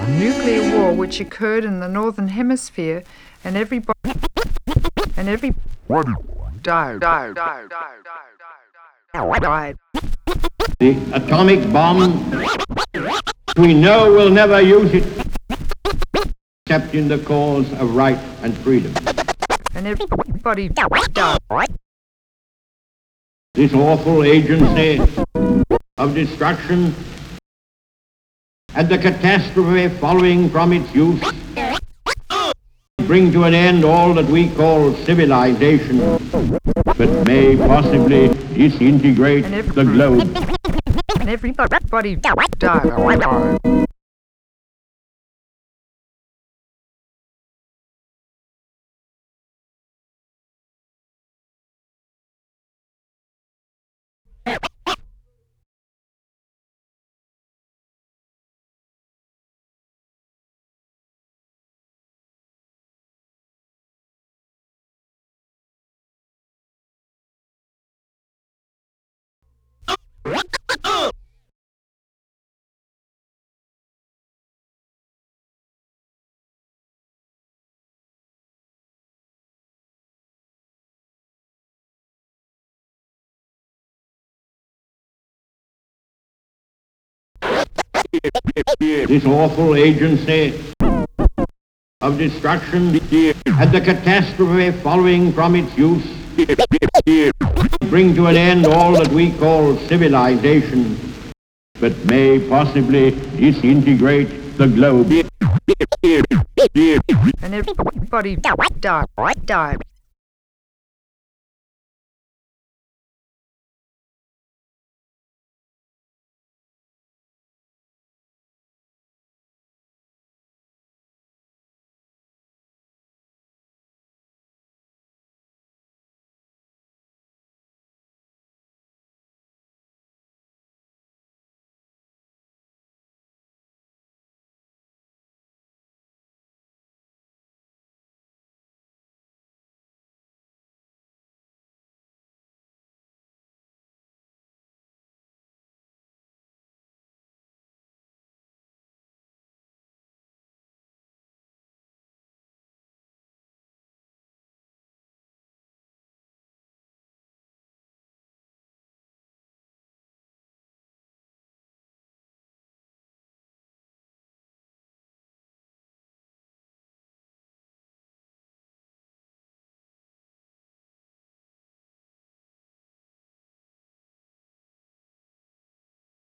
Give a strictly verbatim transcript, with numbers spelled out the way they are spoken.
nuclear war which occurred in the Northern Hemisphere, and everybody and every died, died, died, died, died, died. The atomic bomb, we know we'll never use it except in the cause of right and freedom. And everybody died. This awful agency of destruction and the catastrophe following from its use bring to an end all that we call civilization, but may possibly disintegrate the globe. And everybody died. This awful agency of destruction and the catastrophe following from its use bring to an end all that we call civilization, but may possibly disintegrate the globe. And everybody died. died.